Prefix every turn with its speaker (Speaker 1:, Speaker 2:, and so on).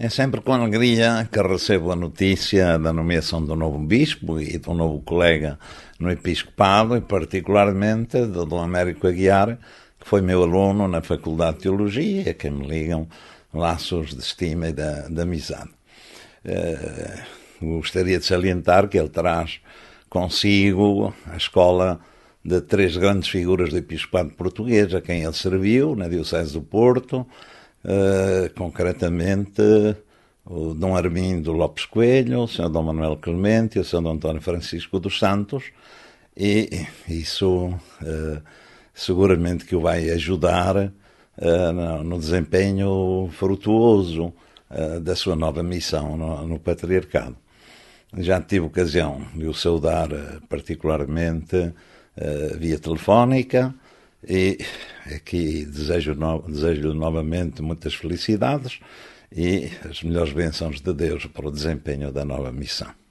Speaker 1: É sempre com alegria que recebo a notícia da nomeação do novo bispo e do novo colega no episcopado, e particularmente do Dom Américo Aguiar, que foi meu aluno na Faculdade de Teologia, a quem me ligam laços de estima e de amizade. Gostaria de salientar que ele traz consigo a escola de três grandes figuras do episcopado português, a quem ele serviu na Diocese do Porto, concretamente o Dom Armindo Lopes Coelho, o Sr. Dom Manuel Clemente e o Sr. Dom António Francisco dos Santos, e isso seguramente que o vai ajudar no desempenho frutuoso da sua nova missão no Patriarcado. Já tive ocasião de o saudar particularmente via telefónica, e aqui desejo-lhe novamente muitas felicidades e as melhores bênçãos de Deus para o desempenho da nova missão.